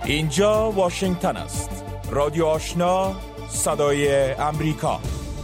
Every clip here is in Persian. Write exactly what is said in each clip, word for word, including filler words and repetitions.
اینجا واشنگتن است. رادیو آشنا، صدای امریکا.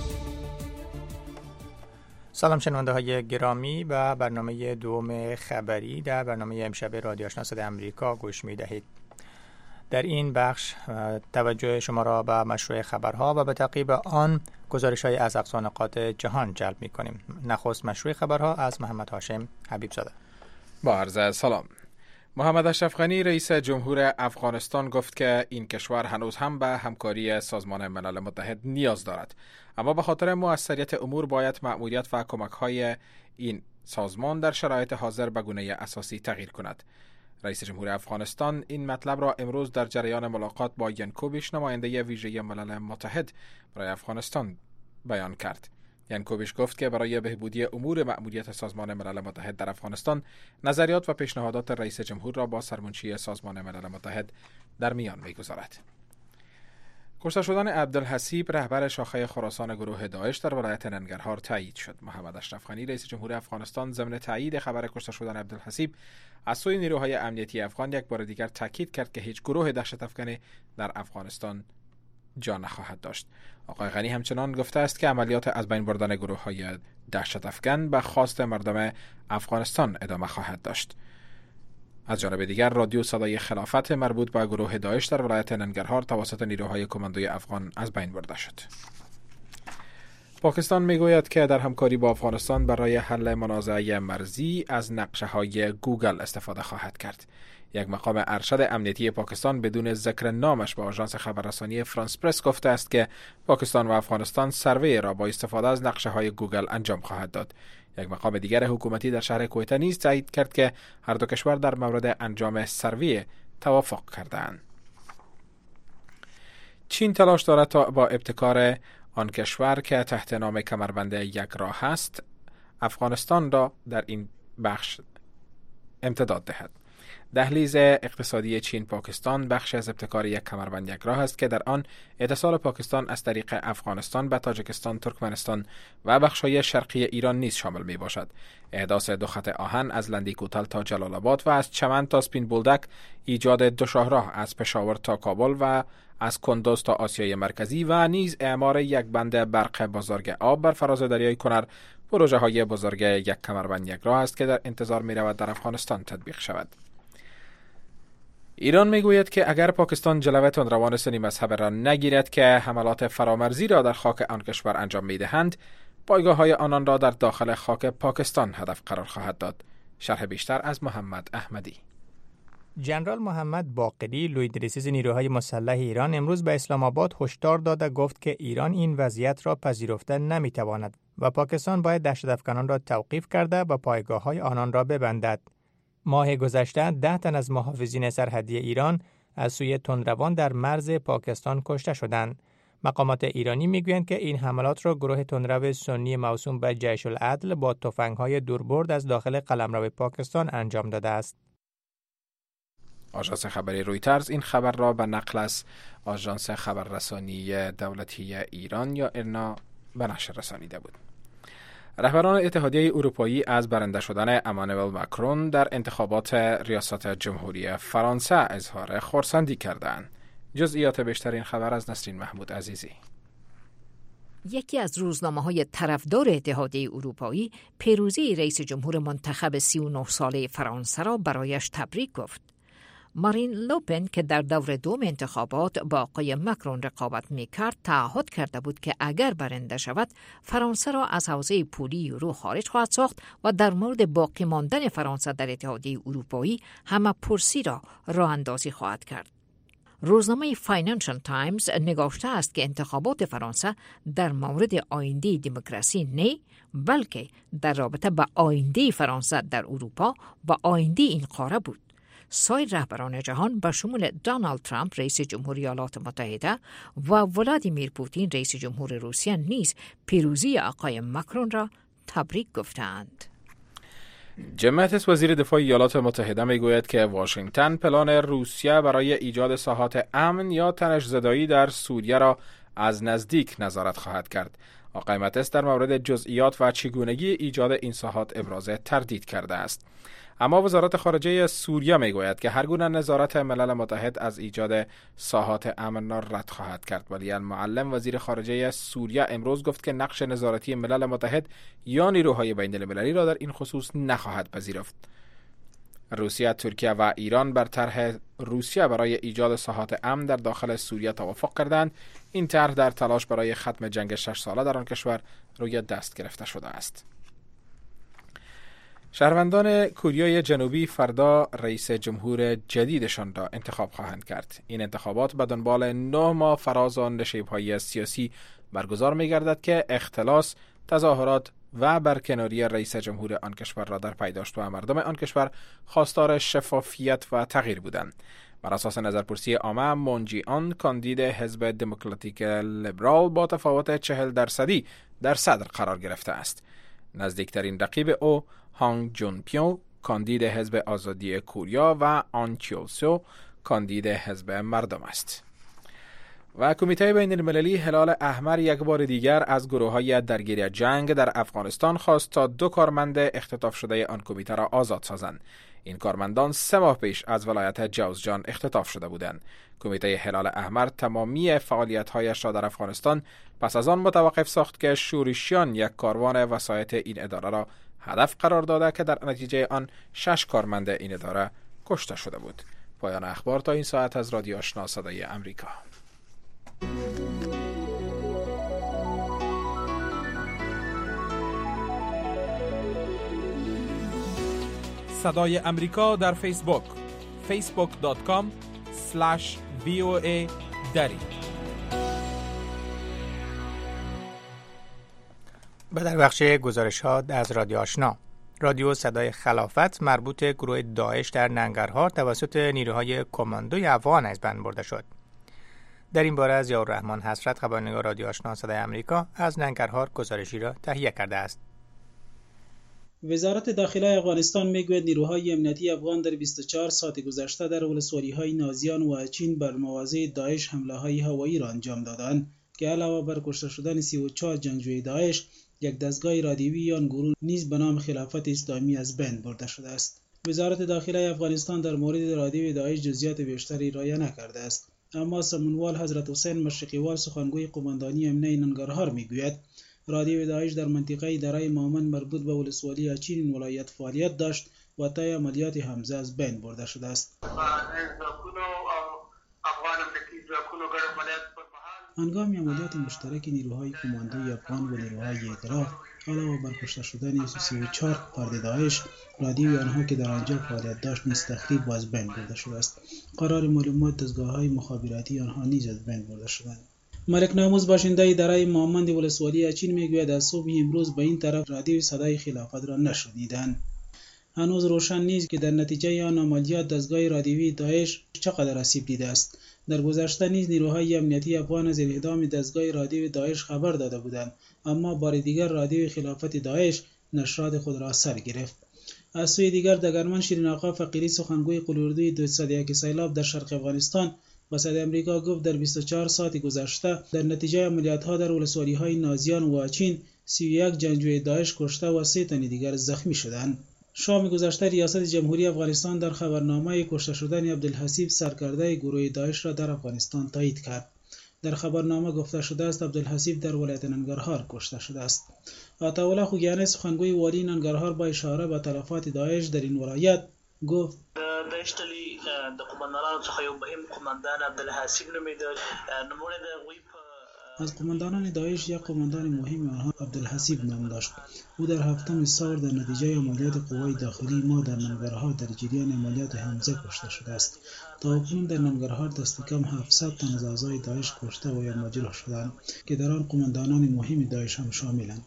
سلام شنونده های گرامی، و برنامه دوم خبری در برنامه امشب رادیو آشنا صدای امریکا گوش می دهید. در این بخش توجه شما را به مشروع خبرها و به تعقیب آن گزارش های از اقصا نقاط جهان جلب می کنیم. نخست مشروع خبرها از محمد هاشم حبیب زاده. با عرض سلام. محمد اشرف غنی رئیس جمهور افغانستان گفت که این کشور هنوز هم به همکاری سازمان ملل متحد نیاز دارد، اما به خاطر موثریت امور باید مأموریت و کمک‌های این سازمان در شرایط حاضر به گونه اساسی تغییر کند. رئیس جمهور افغانستان این مطلب را امروز در جریان ملاقات با ینکوبیش، نماینده ویژه ملل متحد برای افغانستان، بیان کرد. ینکوبیش گفت که برای بهبودی امور مأموریت سازمان ملل متحد در افغانستان، نظریات و پیشنهادات رئیس جمهور را با سرمنشی سازمان ملل متحد در میان می‌گذارد. کشته شدن عبدالحسیب، رهبر شاخه خراسان گروه داعش، در ولایت ننگرهار تایید شد. محمد اشرف غنی رئیس جمهور افغانستان ضمن تایید خبر کشته شدن عبدالحسیب از سوی نیروهای امنیتی افغان یک بار دیگر تاکید کرد که هیچ گروه دهشت افکنی در افغانستان جا نخواهد داشت. آقای غنی همچنان گفته است که عملیات از بین بردن گروه‌های دهشت افکن به خواست مردم افغانستان ادامه خواهد داشت. از جانب دیگر، رادیو صدای خلافت مربوط به گروه داعش در ولایت ننگرهار توسط نیروهای کماندوی افغان از بین برده شد. پاکستان میگوید که در همکاری با افغانستان برای حل منازعه مرزی از نقشه‌های گوگل استفاده خواهد کرد. یک مقام ارشد امنیتی پاکستان بدون ذکر نامش به آژانس خبررسانی فرانس پرس گفته است که پاکستان و افغانستان سروی را با استفاده از نقشه‌های گوگل انجام خواهد داد. یک مقام دیگر حکومتی در شهر کویته نیز تایید کرد که هر دو کشور در مورد انجام سروی توافق کردند. چین تلاش دارد تا با ابتکار آن کشور که تحت نام کمربند یک راه است، افغانستان را در این بخش امتداد دهد. دهلیز اقتصادی چین پاکستان بخش از ابتکار یک کمربند یک راه است که در آن اتصال پاکستان از طریق افغانستان به تاجیکستان، ترکمنستان و بخش‌های شرقی ایران نیز شامل می باشد. احداث دو خط آهن از لندی کوتل تا جلال آباد و از چمن تا سپین بولدک، ایجاد دو شاهراه از پشاور تا کابل و از کندوز تا آسیای مرکزی و نیز اعمار یک بند برق بزرگ آب بر فراز دریای کنر، پروژه های بزرگ یک کمربند یک راه است که در انتظار می رود در افغانستان تطبیق شود. ایران میگوید که اگر پاکستان جلوه تندروان سنی مذهب را نگیرد که حملات فرامرزی را در خاک آن کشور انجام میدهند، پایگاه‌های آنان را در داخل خاک پاکستان هدف قرار خواهد داد. شرح بیشتر از محمد احمدی. جنرال محمد باقری، لوی‌دریسیز نیروهای مسلح ایران، امروز به اسلام آباد هشدار داد و گفت که ایران این وضعیت را پذیرفته نمیتواند و پاکستان باید دهشت افکنان را توقیف کرده و پایگاه‌های آنان را ببندد. ماه گذشته ده تن از محافظین سرحدی ایران از سوی تندروان در مرز پاکستان کشته شدند. مقامات ایرانی میگویند که این حملات را گروه تندرو سنی موسوم به جیش العدل با تفنگ‌های دوربرد از داخل قلمرو پاکستان انجام داده است. آژانس خبری رویترز این خبر را به نقل از آژانس خبررسانی دولتی ایران یا ایرنا به نشر رسانیده بود. رهبران اتحادیه اروپایی از برنده شدن امانوئل ماکرون در انتخابات ریاست جمهوری فرانسه اظهار خرسندی کردند. جزئیات بیشتر این خبر از نسرین محمود عزیزی. یکی از روزنامه‌های طرفدار اتحادیه اروپایی پیروزی رئیس جمهور منتخب سی و نه ساله فرانسه را برایش تبریک گفت. مارین لوپن که در دور دوم انتخابات با آقای ماکرون رقابت می‌کرد، تعهد کرده بود که اگر برنده شود فرانسه را از حوزه پولی یورو خارج خواهد ساخت و در مورد باقی ماندن فرانسه در اتحادیه اروپایی همه پرسی را راه اندازی خواهد کرد. روزنامه فاینانشل تایمز نگاشته است که انتخابات فرانسه در مورد آینده دموکراسی نه، بلکه در رابطه با آینده فرانسه در اروپا و آینده این قاره بود. سایر رهبران جهان به شمول دونالد ترامپ رئیس جمهوری ایالات متحده و ولادیمیر پوتین رئیس جمهور روسیه نیز پیروزی آقای ماکرون را تبریک گفتند. جمعیت وزیر دفاع ایالات متحده میگوید که واشنگتن پلان روسیه برای ایجاد ساحات امن یا تنش‌زدایی در سوریه را از نزدیک نظارت خواهد کرد. آقای ماتس در مورد جزئیات و چگونگی ایجاد این ساحات ابراز تردید کرده است. اما وزارت خارجه سوریه میگوید که هر گونه نظارت ملل متحد از ایجاد ساحات امن را رد خواهد کرد. ولی المعلم وزیر خارجه سوریه امروز گفت که نقش نظارتی ملل متحد یا نیروهای بین المللی را در این خصوص نخواهد پذیرفت. روسیه، ترکیه و ایران بر طرح روسیه برای ایجاد ساحات امن در داخل سوریه توافق کردند. این طرح در تلاش برای ختم جنگ شش ساله در آن کشور روی دست گرفته شده است. شهروندان کوریای جنوبی فردا رئیس جمهور جدیدشان را انتخاب خواهند کرد. این انتخابات به دنبال نه ماه فراز آن نشیب‌های سیاسی برگزار می‌گردد که اختلاس، تظاهرات و برکناری رئیس جمهور آن کشور را در پی داشت و مردم آن کشور خواستار شفافیت و تغییر بودند. بر اساس نظرپرسی عامه، مون جی آن کاندید حزب دموکراتیک لیبرال با تفاوت چهل درصدی در صدر قرار گرفته است. نزدیکترین رقیب او هانگ جون پیو کاندید حزب آزادی کوریا و آن چیول سو کاندید حزب مردم است. و کمیته بین المللی هلال احمر یک بار دیگر از گروه‌های درگیر جنگ در افغانستان خواست تا دو کارمند اختطاف شده آن کمیته را آزاد سازند. این کارمندان سه ماه پیش از ولایت جوزجان اختطاف شده بودند. کمیته هلال احمر تمامی فعالیت‌هایش را در افغانستان پس از آن متوقف ساخت که شورشیان یک کاروان وسایط این اداره را هدف قرار داده که در نتیجه آن شش کارمند این اداره کشته شده بود. پایان اخبار تا این ساعت از رادیو آشنا صدای امریکا. صدای امریکا در فیسبوک فیسبوک دات کام اسلش وی او ای دری. و در بخش گزارش ها از رادیو آشنا، رادیو صدای خلافت مربوط گروه داعش در ننگرهار توسط نیروهای کماندوی افغان از بند برده شد. در این باره از یارالرحمن حسرت، خبرنگار رادیو آشنا صدای امریکا، از ننگرهار گزارشی را تهیه کرده است. وزارت داخله افغانستان میگوید نیروهای امنیتی افغان در بیست و چهار ساعت گذشته در ولسوالی‌های نازیان و اچین بر مواضع داعش حمله‌های هوایی را انجام دادند که علاوه بر کشته شدن سی و چهار جنگجوی داعش، یک دستگاه رادیویی آن گروه نیز به نام خلافت اسلامی از بین برده شده است. وزارت داخله افغانستان در مورد رادیوی داعش جزئیات بیشتری ارائه نکرده است، اما سمنوال حضرت حسین مشرقیوال سخنگوی قماندانی امنیه ننگرهار میگوید رادیو داعش در منطقه دره مامن مربوط به ولسوالی اچین ولایت فعالیت داشت و طی عملیات حمزه از بین برده شده است. هنگام عملیات مشترک نیروهای کماندوی افغان و نیروهای ائتلاف، علاوه بر کشته شدن سی و چهار فرد داعش، رادیوی آنها که در آنجا فعالیت داشت نیز تخریب و از بین برده شده است. قرار معلومات دستگاه‌های مخابراتی آنها نیز از بین برده شدند. ملک ناموز باشنده دره مامند ولسوالی اچین میگوید از صبح امروز به این طرف رادیوی صدای خلافت را نشنیدند. هنوز روشن نیست که در نتیجه آن عملیات دستگاه رادیویی داعش چقدر آسیب دیده است. در گذشته نیز نیروهای امنیتی افغان از انهدام دستگاه رادیویی داعش خبر داده بودند، اما بار دیگر رادیوی خلافت داعش نشرات خود را سر گرفت. از سوی دیگر دگرمن شیرین آقا فقیری سخنگوی قلوردوی دویست و یک سیلاب در شرق افغانستان با صدای امریکا گفت در بیست و چهار ساعت گذشته در نتیجه عملیات‌ها در ولسوالی‌های نازیان و اچین سی و یک جنگجوی داعش کشته و سه تن دیگر زخمی شدند. شام گذشته ریاست جمهوری افغانستان در خبرنامه کشته شدن عبدالحسیب سرکرده گروه داعش را در افغانستان تایید کرد. در خبرنامه گفته شده است عبدالحسیب در ولایت ننگرهار کشته شده است. عطاالله خوگیانی سخنگوی والی ننگرهار با اشاره به تلفات داعش در این ولایت گفت داشتلی د قماندانانو څخه یو مهم قماندان عبدالحسیب نومیده. نمونه د غوی از قماندانان داعش یک قماندان مهم آنها عبدالحسیب نام داشت. او در هفتم سال در نتیجه عملیات قوای داخلی ما در ننگرهار در جریان عملیات حمزه کشته شده است. تا اکنون در ننگرهار دست کم هفتصد تن از اعضای داعش کشته و یا مجروح شدند که در آن قماندانان مهم داعش هم شاملند.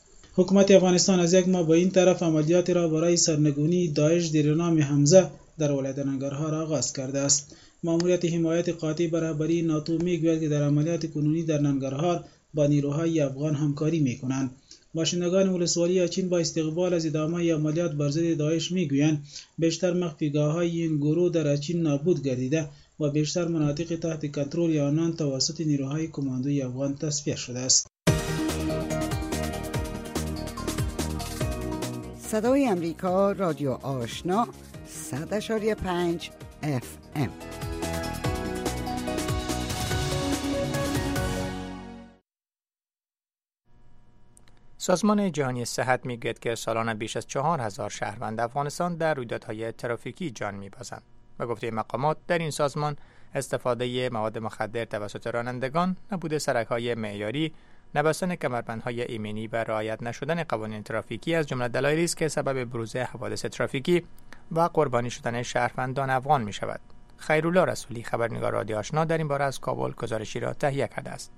حکومت افغانستان از یک ماه به این طرف عملیات را برای سرنگونی داعش در نام حمزه در ولایت ننگرهار آغاز کرده است. ماموریت حمایت قاطع به رهبری ناتو میگوید که در عملیات کنونی در ننگرهار با نیروهای افغان همکاری میکنند. باشندگان ولسوالی اچین با استقبال از ادامه عملیات بر ضد داعش میگویند بیشتر مخفیگاه‌های این گروه در اچین نابود گردیده و بیشتر مناطق تحت کنترل آنان توسط نیروهای کماندوی افغان تصفیه شده است. صدای امریکا رادیو آشنا صد اشاری پنج اف ام. سازمان جهانی صحت میگوید که سالانه بیش از چهار هزار شهروند افغانستان در رویدادهای ترافیکی جان میبازند. به گفته مقامات در این سازمان استفاده مواد مخدر توسط رانندگان، نبود سرک‌های معیاری، نبستن کمربندهای ایمنی و رعایت نشدن قوانین ترافیکی از جمله دلایلی است که سبب بروز حوادث ترافیکی و قربانی شدن شهروندان افغان می شود. خیرالله رسولی، خبرنگار رادیو آشنا، در این باره از کابل گزارشی را تهیه کرده است.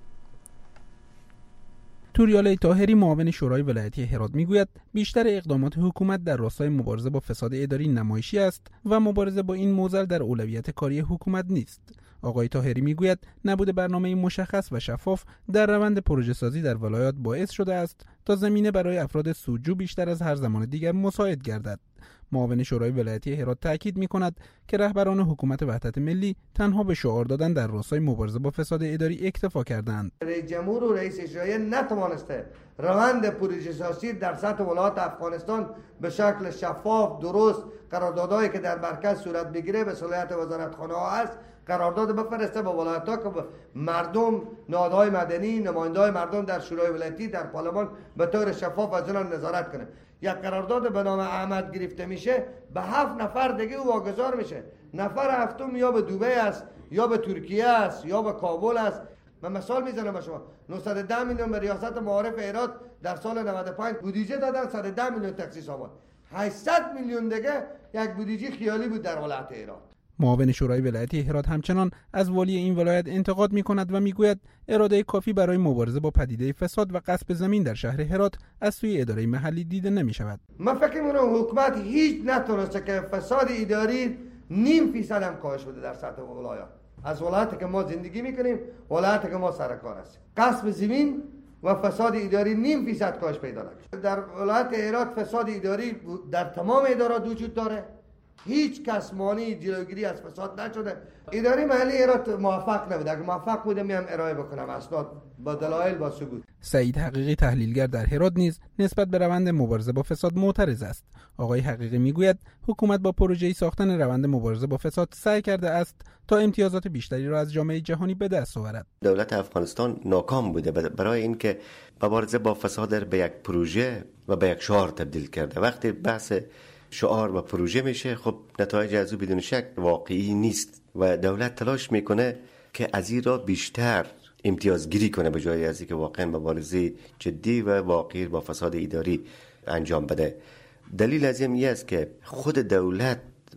توریاله طاهری، معاون شورای ولایتی هرات، میگوید بیشتر اقدامات حکومت در راستای مبارزه با فساد اداری نمایشی است و مبارزه با این معضل در اولویت کاری حکومت نیست. آقای طاهری میگوید نبود برنامه مشخص و شفاف در روند پروژه سازی در ولایات باعث شده است تا زمینه برای افراد سودجو بیشتر از هر زمان دیگر مساعد گردد. معاون شورای ولایتی هرات تاکید می‌کند که رهبران حکومت وحدت ملی تنها به شعار دادن در راستای مبارزه با فساد اداری اکتفا کردند. رئیس جمهور و رئیس اجرایی نتوانسته روند پروژه سازی در سطح ولایات افغانستان به شکل شفاف، درست، قراردادهایی که در مرکز صورت بگیره به صلاحیت وزارتخانه ها است قرارداد بفرسته با ولایت ها که مردم، نهادهای مدنی، نماینده‌های مردم در شورای ولایتی در پارلمان به طور شفاف از آن نظارت کنه. یک قرارداد به نام احمد گرفته میشه، به هفت نفر دیگه او واگذار میشه. نفر هفتم یا به دبی است، یا به ترکیه است، یا به کابل است. من مثال میزنم به شما، نهصد و ده میلیون به ریاست معارف هرات در سال نود و پنج بودجه دادن، صد و ده میلیون تخصیص آمد. هشتصد میلیون دیگه یک بودجه خیالی بود در ولایت هرات. معاون شورای ولایتی هرات همچنان از والی این ولایت انتقاد می‌کند و میگوید اراده کافی برای مبارزه با پدیده فساد و غصب زمین در شهر هرات از سوی اداره محلی دیده نمی‌شود. من فکر می‌کنم حکومت هیچ نتونسته که فساد اداری نیم فیصد هم کاهش بده در سطح ولایات. از ولایتی که ما زندگی می‌کنیم، ولایتی که ما سرکار هستیم، غصب زمین و فساد اداری نیم فیصد کاهش پیدا نکرد. در ولایت هرات فساد اداری در تمام ادارات وجود داره. هیچ کس مانی جلوگیری از فساد نشده. اداره محلی هرات موفق نبود. اگر موفق بودم میام ارائه بکنم اسناد با دلایل با ثبوت. سعید حقیقی، تحلیلگر در هرات، نیز نسبت به روند مبارزه با فساد معترض است. آقای حقیقی میگوید حکومت با پروژه‌ای ساختن روند مبارزه با فساد سعی کرده است تا امتیازات بیشتری را از جامعه جهانی به دست آورد. دولت افغانستان ناکام بوده برای اینکه مبارزه با فساد را به یک پروژه و به یک شعار تبدیل کرده. وقتی بحث شعار و پروژه میشه، خب نتایج از او بدون شک واقعی نیست و دولت تلاش میکنه که از این را بیشتر امتیازگیری کنه به جای از اینکه واقعا مبارزه جدی و واقعی با فساد اداری انجام بده. دلیل از این است که خود دولت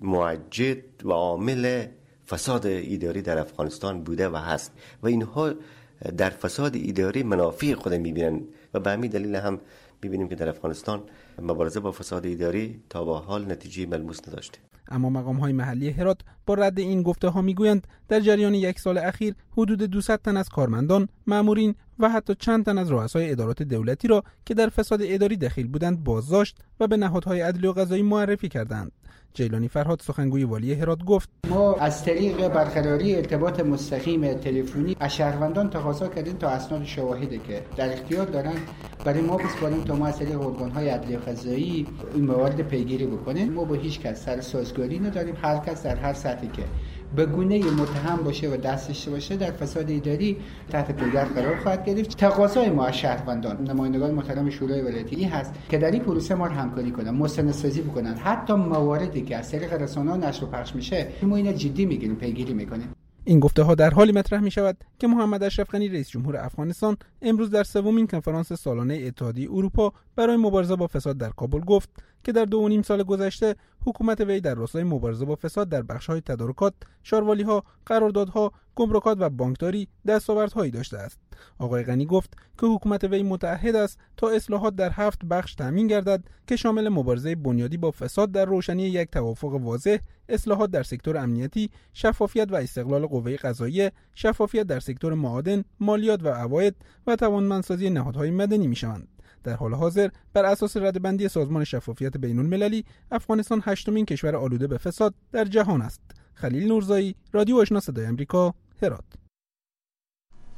موجد و عامل فساد اداری در افغانستان بوده و هست و اینها در فساد اداری منافع خود میبینن و به همین دلیل هم می‌بینیم که در افغانستان مبارزه با فساد اداری تا به حال نتیجه ملموس نداشته. اما مقام‌های محلی هرات با رد این گفته‌ها میگویند در جریان یک سال اخیر حدود دویست تن از کارمندان، مامورین و حتی چند تن از رؤسای ادارات دولتی را که در فساد اداری دخیل بودند بازداشت و به نهادهای عدلی و قضایی معرفی کردند. جیلانی فرهاد، سخنگوی والی هرات، گفت ما از طریق برقراری ارتباط مستقیم تلفنی از شهروندان تقاضا کردیم تا اسناد شواهدی که در اختیار دارن برای ما بسپاریم تا ما از طریق ارگان‌های عدلی و قضایی این موارد پیگیری بکنیم. ما با هیچ کس سر سازگاری نداریم. هر کس در هر سطحی که به گونه متهم باشه و دستش باشه در فساد اداری تحت نظر قرار خواهد گرفت. تقاضای ما از شهروندان، نمایندگان محترم شورای ولایتی هست که در این پروسه ما همکاری کنن، مستندسازی بکنن. حتی مواردی که از طریق رسانه‌ها نشر و پخش میشه ما اینا جدی میگیریم، پیگیری میکنیم. این گفته ها در حالی مطرح می شود که محمد اشرف غنی، رئیس جمهور افغانستان، امروز در سومین کنفرانس سالانه اتحادیه اروپا برای مبارزه با فساد در کابل گفت که در دو و نیم سال گذشته حکومت وی در راستای مبارزه با فساد در بخش‌های تدارکات، شاروالی‌ها، قراردادها، گمرکات و بانکداری دستاوردهایی داشته است. آقای غنی گفت که حکومت وی متعهد است تا اصلاحات در هفت بخش تامین گردد که شامل مبارزه بنیادی با فساد در روشنی یک توافق واضح، اصلاحات در سکتور امنیتی، شفافیت و استقلال قوه قضاییه، شفافیت در سکتور معادن، مالیات و عواید و توانمندسازی نهادهای مدنی می‌شوند. در حال حاضر بر اساس ردبندی سازمان شفافیت بین‌المللی، افغانستان هشتمین کشور آلوده به فساد در جهان است. خلیل نورزایی، رادیو آشنا صدای آمریکا، هرات.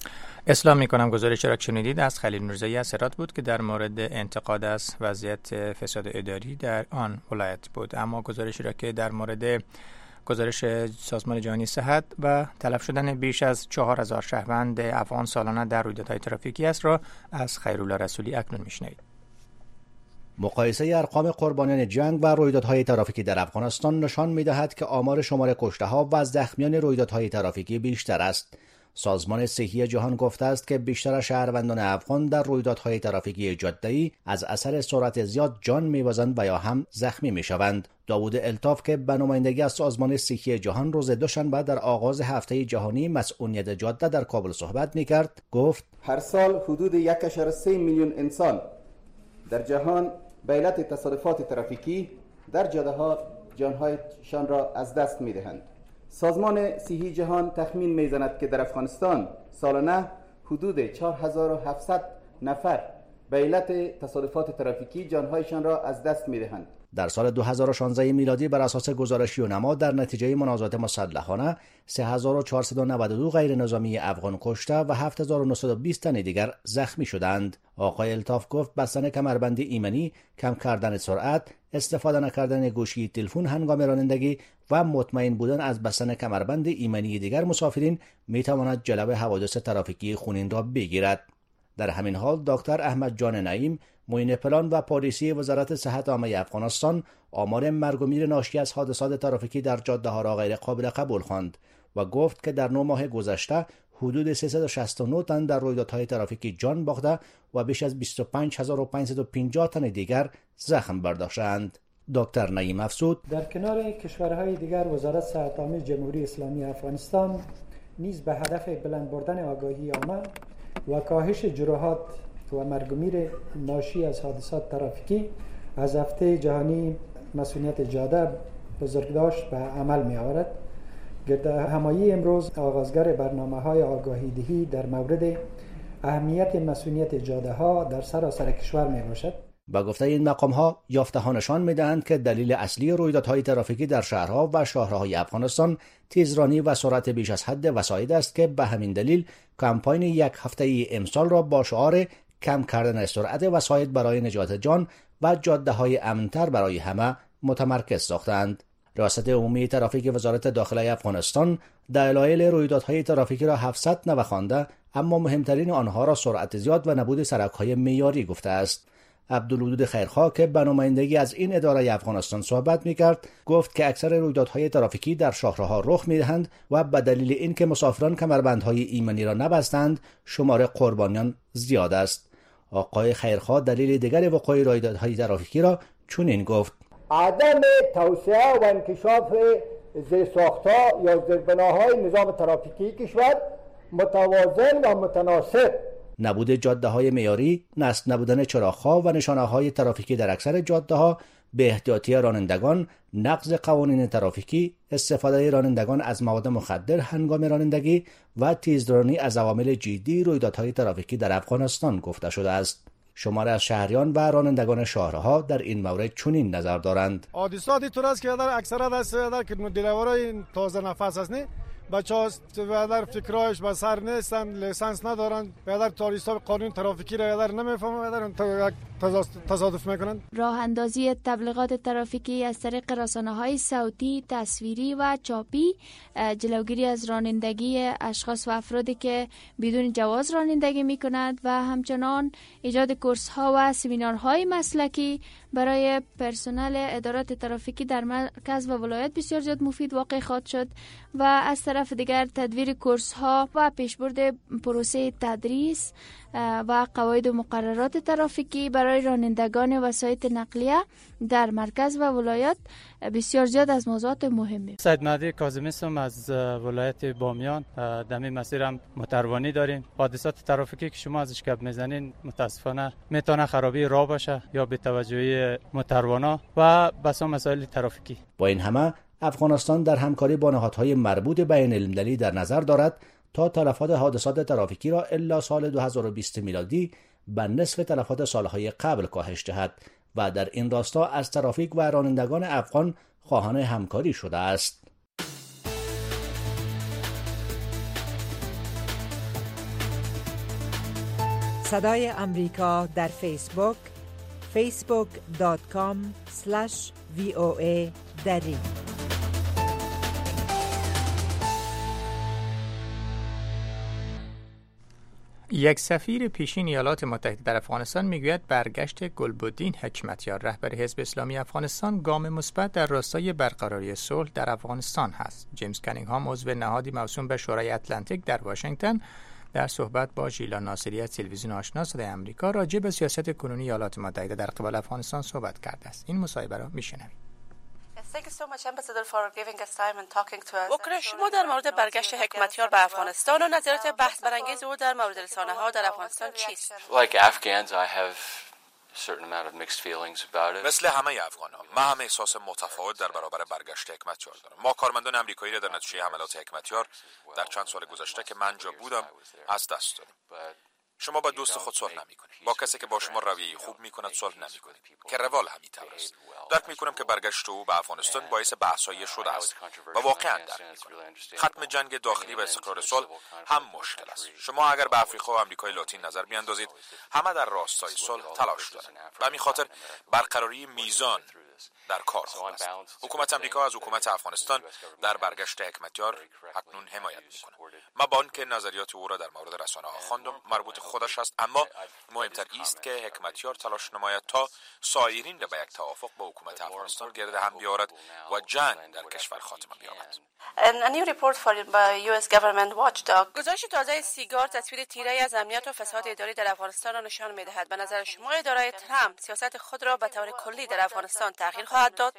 اصلاح میکنم گزارش را شنیدید از خلیل میرزایی از هرات بود که در مورد انتقاد از وضعیت فساد اداری در آن ولایت بود. اما گزارشی را که در مورد گزارش سازمان جهانی صحت و تلف شدن بیش از چهار هزار شهروند افغان سالانه در رویدادهای ترافیکی است را از خیرالله رسولی اکنون میشنوید. مقایسه ارقام قربانیان جنگ و رویدادهای ترافیکی در افغانستان نشان می‌دهد که آمار شمار کشته‌ها و زخمیان رویدادهای ترافیکی بیشتر است. سازمان صحی جهان گفته است که بیشتر شهروندان افغان در رویدادهای ترافیکی جاده‌ای از اثر سرعت زیاد جان می‌بازند و یا هم زخمی می‌شوند. داوود الطاف که به نمایندگی از سازمان صحی جهان روز دوشنبه در آغاز هفته جهانی مسئولیت جاده در کابل صحبت می‌کرد، گفت هر سال حدود یک ممیز سه میلیون انسان در جهان به علت تصادفات ترافیکی در جاده‌ها جان‌هایشان را از دست می‌دهند. سازمان صحی جهان تخمین می‌زند که در افغانستان سالانه حدود چهار هزار و هفتصد نفر به علت تصادفات ترافیکی جان‌هایشان را از دست می‌دهند. در سال دو هزار و شانزده میلادی بر اساس گزارشی و نماد در نتیجه منازعات مسلحانه سه هزار و چهارصد و نود و دو غیر نظامی افغان کشته و هفت هزار و نهصد و بیست تن دیگر زخمی شدند. آقای الطاف گفت بستن کمربند ایمنی، کم کردن سرعت، استفاده نکردن گوشی تلفن هنگام رانندگی و مطمئن بودن از بستن کمربند ایمنی دیگر مسافرین میتواند جلو حوادث ترافیکی خونین را بگیرد. در همین حال دکتر احمد جان نعیم معین پلان و پالیسی وزارت صحت عامه افغانستان آمار مرگ و میر ناشی از حادثات ترافیکی در جاده‌ها را غیر قابل قبول خواند و گفت که در نه ماه گذشته حدود سیصد و شصت و نه تن در رویدادهای ترافیکی جان باخته و بیش از بیست و پنج هزار و پانصد و پنجاه تن دیگر زخم برداشتند. دکتر نعیم افزود در کنار کشورهای دیگر وزارت صحت عامه جمهوری اسلامی افغانستان نیز به هدف بلند بردن آگاهی عامه و کاهش جراحات و مرگ و میر ناشی از حادثات ترافیکی از هفته جهانی مسئولیت جاده بزرگداشت به عمل می آورد. گرد همایی امروز آغازگر برنامه‌های آگاهی دهی در مورد اهمیت مسئولیت جاده ها در سراسر کشور می باشد. با گفته این مقام ها یافته ها نشان می دهند که دلیل اصلی رویدادهای ترافیکی در شهرها و شاهراهای افغانستان تیزرانی و سرعت بیش از حد وسایط است که به همین دلیل کمپاین یک هفته ای امسال را با شعار کم کردن سرعت وسایط برای نجات جان و جاده های امن‌تر برای همه متمرکز ساختند. ریاست عمومی ترافیک وزارت داخله افغانستان دلایل رویدادهای ترافیکی را هفتصد نوخوانده، اما مهمترین آنها را سرعت زیاد و نبود سرک‌های معیاری گفته است. عبدالودود خیرخواه که به نمایندگی از این اداره افغانستان صحبت می‌کرد، گفت که اکثر رویدادهای ترافیکی در شاهراها رخ می‌دهند و به دلیل اینکه مسافران کمربندهای ایمنی را نبستند، شمار قربانیان زیاد است. آقای خیرخواه دلیل دیگر وقوع رویدادهای ترافیکی را چنین گفت: عدم توسعه و انکشاف زیرساخت‌ها یا زیربناهای نظام ترافیکی کشور متوازن و متناسب، نبود جاده‌های معیاری، نصب نبودن چراغ‌ها و نشانه‌های ترافیکی در اکثر جاده‌ها، به احتیاطی رانندگان، نقض قوانین ترافیکی، استفاده رانندگان از مواد مخدر هنگام رانندگی و تیزرانی از عوامل جدی رویدادهای ترافیکی در افغانستان گفته شده است. شمار از شهریان و رانندگان شهرها در این مورد چنین نظر دارند: حادثاتی طور است که در اکثرا دست در که دلورای تازه نفس است، نه بچه‌ها در فکرایش به سر نیستن، لیسانس ندارن، در تاریخ قانون ترافیکی را در نمیفهمن، در تصادف میکنن. راه اندازی تبلیغات ترافیکی از طریق رسانه‌های صوتی، تصویری و چاپی، جلوگیری از رانندگی اشخاص و افرادی که بدون جواز رانندگی میکنند و همچنان ایجاد کورس‌ها و سمینارهای مسلکی برای پرسنل ادارات ترافیکی در مرکز و ولایت بسیار زیاد مفید واقع خواهد شد و از طرف دیگر تدویر کورس‌ها و پیشبرد پروسه تدریس و قواعد و مقررات ترافیکی برای رانندگان وسایط نقلیه در مرکز و ولایت بسیار زیاد از موضوعات مهمه. سید مهدی کاظمی هستم از ولایت بامیان. در این مسیر هم متروانی داریم. حادثات ترافیکی که شما ازش گپ میزنین متاسفانه میتونه خرابی راه باشه یا بی‌توجهی متروانا و بسا مسائل ترافیکی. با این همه افغانستان در همکاری با نهادهای مربوط بین المللی در نظر دارد تا تلفات حادثات ترافیکی را الا سال دو هزار و بیست میلادی به نصف تلفات سالهای قبل کاهش دهد و در این راستا از ترافیک و رانندگان افغان خواهان همکاری شده است. صدای امریکا در فیسبوک فیسبوک دات کام اسلش وی او ای دری. یک سفیر پیشین ایالات متحده در افغانستان میگوید برگشت گلبدین حکمتیار رهبر حزب اسلامی افغانستان گام مثبت در راستای برقراری صلح در افغانستان هست. جیمز کنینگهام عضو نهادی موسوم به شورای اتلانتیک در واشنگتن در صحبت با ژیلا ناصری از تلویزیون آشنا صدای آمریکا راجع به سیاست کنونی ایالات متحده در قبال افغانستان صحبت کرده است. این مصاحبه را میشنوید. وکر شما در مورد برگشت حکمتیار به افغانستان و نظرات بحث برانگیز او در مورد رسانه ها در افغانستان چیست؟ مثل همه افغان ها من هم احساس متفاوت در برابر برگشت حکمتیار دارم. ما کارمندان امریکایی را در نتیجه حملات حکمتیار در چند سال گذشته که من جا بودم از دست دادیم. شما با دوست خود صلح نمی‌کنید. با کسی که با شما رویه خوب می‌کند صلح نمی‌کنید. که روال همینطور است. درک می‌کنم که برگشت او به افغانستان باعث بحث‌های شده است و واقعاً درک می‌کنم. ختم جنگ داخلی و استقرار صلح هم مشکل است. شما اگر به افریقا و آمریکای لاتین نظر بیاندازید، همه در راستای صلح تلاش دارند. و همین خاطر برقراری میزان در کار خوب است. حکومت امریکا از حکومت افغانستان در برگشت حکمتیار اکنون حمایت می‌کند. من با آنکه نظریات او را در مورد رسانه‌ها خواندم مربوط خودش است، اما مهمتر است که حکمتیار تلاش نماید تا سایرین را به یک توافق با حکومت افغانستان گرد هم بیاورد و جنگ در کشور خاتمه بیابد. گزارش تازه سیگار تصویر تیره از امنیت و فساد اداری در افغانستان را نشان می‌دهد. به نظر شما اداره ترامپ سیاست خود را به طور کلی در افغانستان تغییر خواهد داد؟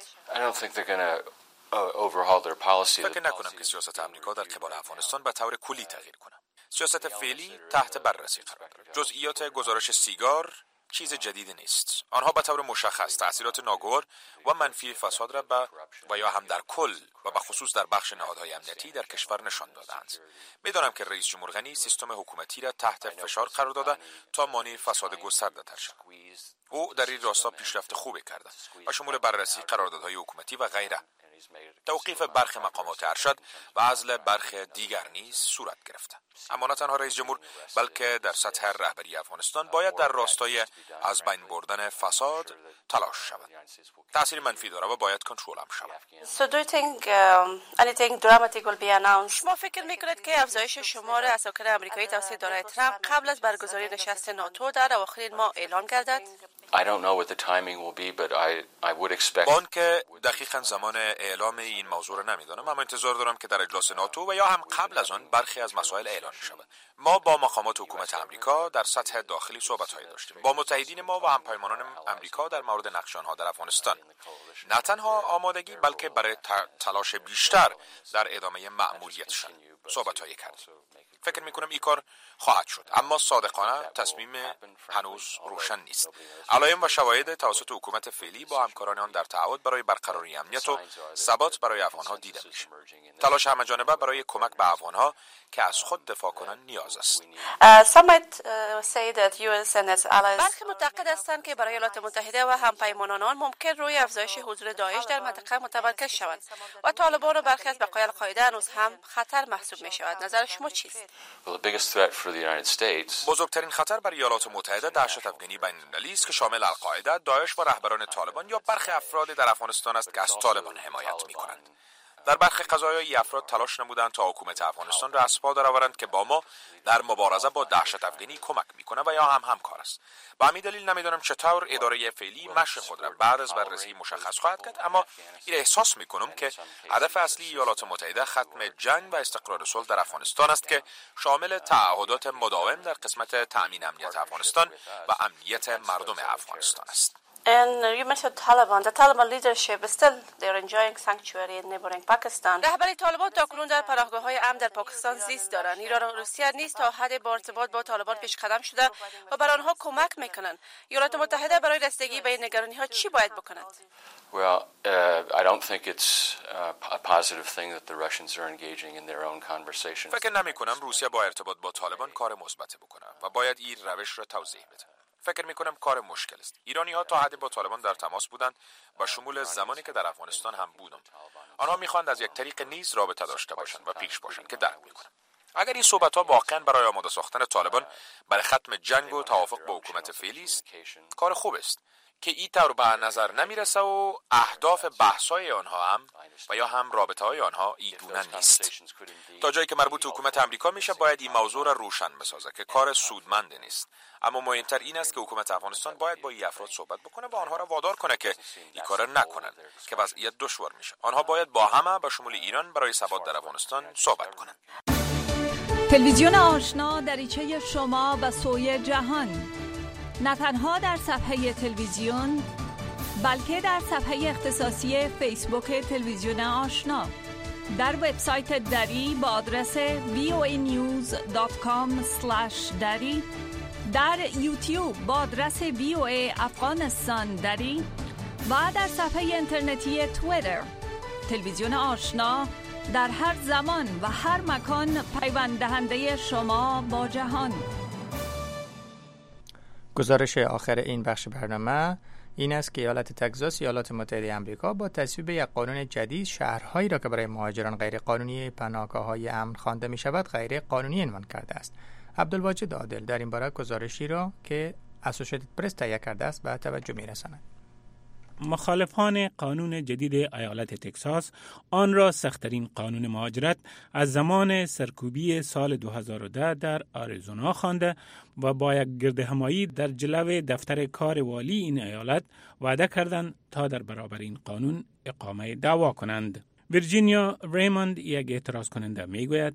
فکر نکنم که سیاست امریکا در قبال افغانستان به طور کلی تغییر کند. سیاست فعلی تحت بررسی قرار دارد. جزئیات گزارش سیگار چیز جدیدی نیست. آنها به طور مشخص تأثیرات ناگوار و منفی فساد را به و یا هم در کل و به خصوص در بخش نهادهای امنیتی در کشور نشان دادند. می‌دانم که رئیس جمهور غنی سیستم حکومتی را تحت فشار قرار داده تا مانع فساد گسترده تر شود. او در این راستا پیشرفت خوبی کرده و شمول بررسی قراردادهای حکومتی و غیره. توقیف برخی مقامات ارشد و عزل برخی دیگر نیز صورت گرفته. اما نه تنها رئیس جمهور بلکه در سطح رهبری افغانستان باید در راستای از بین بردن فساد تلاش شود. تأثیر منفی داره و باید کنترل هم شود. So do you think uh, anything dramatic will be announced? شما فکر می‌کنید که افزایش شمار اساکر آمریکایی توسط اداره ترامپ قبل از برگزاری نشست ناتو در اواخر این ماه اعلان گردد؟ I don't know what the timing will be, but I I would expect. با آنکه دقیقاً زمان اعلام این موضوع را نمیدانم، اما انتظار دارم که در اجلاس ناتو و یا هم قبل از آن برخی از مسائل اعلان شود. ما با مقامات حکومت امریکا در سطح داخلی صحبت‌هایی داشتیم. با متحدین ما و همپیمانان امریکا در مورد نقش آنها در افغانستان. نه تنها آمادگی بلکه برای تلاش بیشتر در ادامه مأموریتشان صحبت‌هایی کردیم. فکر می‌کنم این کار خواهد شد، اما صادقانه تصمیم هنوز روشن نیست. علائم و شواهد توسط حکومت فعلی با همکاران آن در تعهد برای برقراری امنیت و ثبات برای افغان‌ها دیده میشه. تلاش همه‌جانبه برای کمک به افغان‌ها که از خود دفاع کنند نیاز است. برخی معتقد هستند که برای ایالات متحده و همپیمانان آن ممکن روی افزایش حضور داعش در منطقه متمرکز شوند و طالبان و برخی از بقایای القاعده هنوز هم خطر محسوب می شود. نظر شما چیست؟ بزرگترین خطر برای ایالات متحده دهشت افغانی بین‌المللی است که شامل القاعده، داعش و رهبران طالبان یا برخی افراد در افغانستان است که از طالبان حمایت می‌کنند. در برخی قضایا این افراد تلاش نمودند تا حکومت افغانستان را از پا درآورند که با ما در مبارزه با دهشت افغانی کمک میکنه و یا هم همکار است. با همین دلیل نمیدانم چطور اداره فعلی مشی خود را بعد از بررسی مشخص خواهد کرد، اما این احساس میکنم که هدف اصلی ایالات متحده ختم جنگ و استقرار صلح در افغانستان است که شامل تعهدات مداوم در قسمت تأمین امنیت افغانستان و امنیت مردم افغانستان است. And you mentioned Taliban. The Taliban leadership is still they're enjoying sanctuary in neighboring Pakistan. رهبری طالبان تاکنون در پناهگاه‌های امن در پاکستان زیست دارند. ایران و روسیه نیز تا حد با ارتباط با طالبان پیش قدم شده و بر آنها کمک میکنند. ایالات متحده برای رسیدگی به این نگرانی‌ها چی باید بکند؟ Well, uh, I don't think it's uh, a positive thing that the Russians are engaging in their own conversation. فکر نمی‌کنم روسیه با ارتباط با طالبان کار مثبت بکنه و باید این روش را توضیح بده. فکر میکنم کار مشکل است. ایرانی ها تا حدی با طالبان در تماس بودند با شمول زمانی که در افغانستان هم بودند. آنها میخواند از یک طریق نیز رابطه داشته باشند و پیش باشند که درک میکنم. اگر این صحبت‌ها واقعا برای آماده ساختن طالبان برای ختم جنگ و توافق با حکومت فعلی است، کار خوب است که این طور به نظر نمیرسه و اهداف بحث‌های آنها هم و یا هم رابطه‌های آنها ایگونه نیست. تا جایی که مربوط حکومت امریکا میشه باید این موضوع را روشن بسازه که کار سودمند نیست. اما مهمتر این است که حکومت افغانستان باید با این افراد صحبت بکنه و آنها را وادار کنه که این کار نکنند که وضعیت دشوار میشه. آنها باید با همه به شمول ایران برای ثبات در افغانستان صحبت کنند. تلویزیون آشنا دریچه شما به سوی جهان، نه تنها در صفحه تلویزیون بلکه در صفحه اختصاصی فیسبوک تلویزیون آشنا، در وبسایت دری با آدرس وی او ای نیوز دات کام اسلش دری، در یوتیوب با آدرس وی او ای افغانستان دری و در صفحه اینترنتی توییتر. تلویزیون آشنا در هر زمان و هر مکان پیوند دهنده شما با جهان. گزارش آخر این بخش برنامه این است که ایالت تگزاس ایالات متحده آمریکا با تصویب یک قانون جدید شهرهایی را که برای مهاجران غیر قانونی پناهگاه‌های امن خوانده می شود غیر قانونی عنوان کرده است. عبدالواجد عادل در این باره گزارشی را که اسوسییتد پرس تهیه کرده است به توجه می رساند. مخالفان قانون جدید ایالت تگزاس آن را سخت‌ترین قانون مهاجرت از زمان سرکوبی سال دو هزار و ده در آریزونا خوانده و با یک گردهمایی در جلو دفتر کار والی این ایالت وعده کردند تا در برابر این قانون اقامه دعوا کنند. ویرجینیا ریموند یک اعتراض کننده میگوید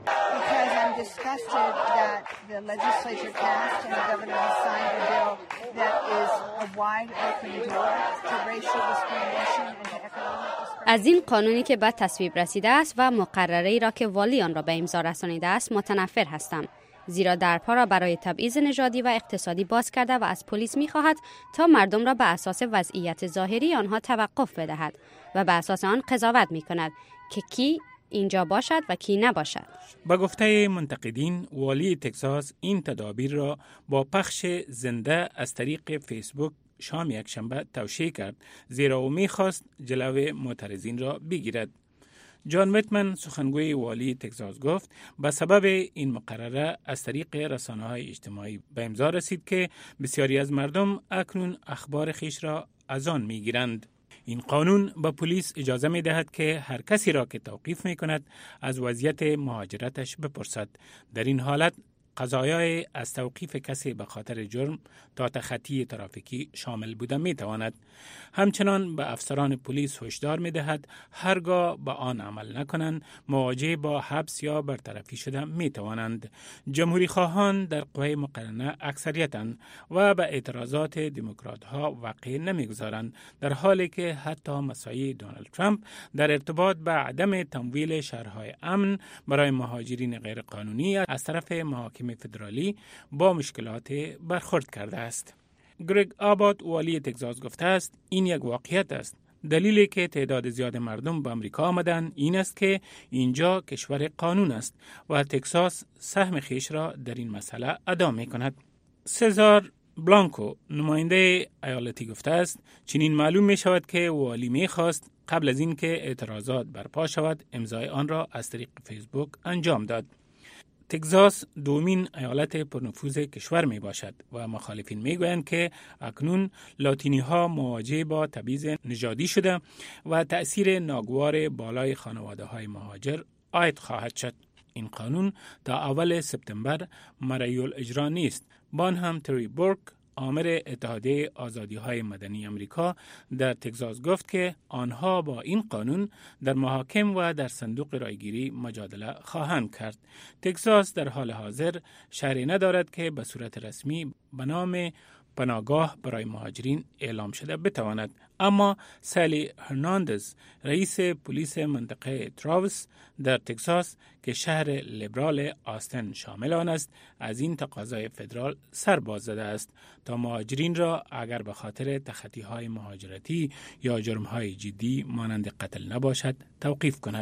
disgusted that the legislature passed and the governor has signed a bill that is a wide open door to racial discrimination and to economic discrimination. از این قانونی که به تصویب رسیده است و مقرره‌ای را که والی آن را به امضا رسانیده است متنفر هستم، زیرا درپا را برای تبعیض نژادی و اقتصادی باز کرده و از پلیس می‌خواهد تا مردم را به اساس وضعیت ظاهری آنها توقف بدهد و به اساس آن قضاوت می‌کند که کی اینجا باشد و کی نباشد. با گفته منتقدین، والی تگزاس این تدابیر را با پخش زنده از طریق فیسبوک شام یک شنبه توشیح کرد، زیرا او می‌خواست جلوی معترضین را بگیرد. جان ویتمن سخنگوی والی تگزاس گفت به سبب این مقرره از طریق رسانه‌های اجتماعی به امضا رسید که بسیاری از مردم اکنون اخبار خیش را از آن می‌گیرند. این قانون به پلیس اجازه می دهد که هر کسی را که توقیف می کند از وضعیت مهاجرتش بپرسد. در این حالت قضایای از توقیف کسی به خاطر جرم تا تخطی ترافیکی شامل بوده می تواند. همچنان به افسران پلیس هشدار می دهد هرگاه به آن عمل نکنند مواجه با حبس یا برطرفی شده می توانند. جمهوری خواهان در قوه مقننه اکثریتند و به اعتراضات دموکرات ها وقع نمی گذارند، در حالی که حتی مساعی دونالد ترامپ در ارتباط به عدم تمویل شهرهای امن برای مهاجرین غیر قانونی از طرف محاکم فدرالی با مشکلات برخورد کرده است. گرگ آباد والی تگزاس گفته است این یک واقعیت است. دلیلی که تعداد زیاد مردم به امریکا آمدند این است که اینجا کشور قانون است و تگزاس سهم خیش را در این مسئله ادا می کند. سزار بلانکو نماینده ایالتی گفته است چنین معلوم می شود که والی می خواست قبل از اینکه اعتراضات برپا شود امضای آن را از طریق فیسبوک انجام داد. تگزاس دومین ایالت پرنفوذ کشور می باشد و مخالفین می گویند که اکنون لاتینی ها مواجه با تبعیض نژادی شده و تأثیر ناگوار بالای خانواده های مهاجر عاید خواهد شد. این قانون تا اول سپتامبر مرئی الاجرا نیست. بان هم تری بورک آمر اتحادیه آزادی‌های مدنی امریکا در تگزاس گفت که آنها با این قانون در محاکم و در صندوق رایگیری مجادله خواهند کرد. تگزاس در حال حاضر شهری ندارد که به صورت رسمی به نام پناهگاه برای مهاجرین اعلام شده بتواند، اما سالی هرناندز رئیس پلیس منطقه تراوس در تگزاس که شهر لیبرال آستن شامل آن است از این تقاضای فدرال سر باز زده است تا مهاجرین را اگر به خاطر تخطی‌های مهاجرتی یا جرم‌های جدی مانند قتل نباشد توقیف کند.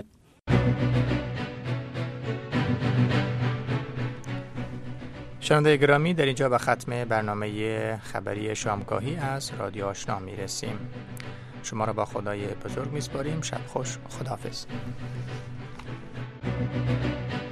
شنونده گرامی، در اینجا به ختم برنامه خبری شامگاهی از رادیو آشنا می رسیم. شما را با خدای بزرگ می سپاریم. شب خوش. خداحافظ.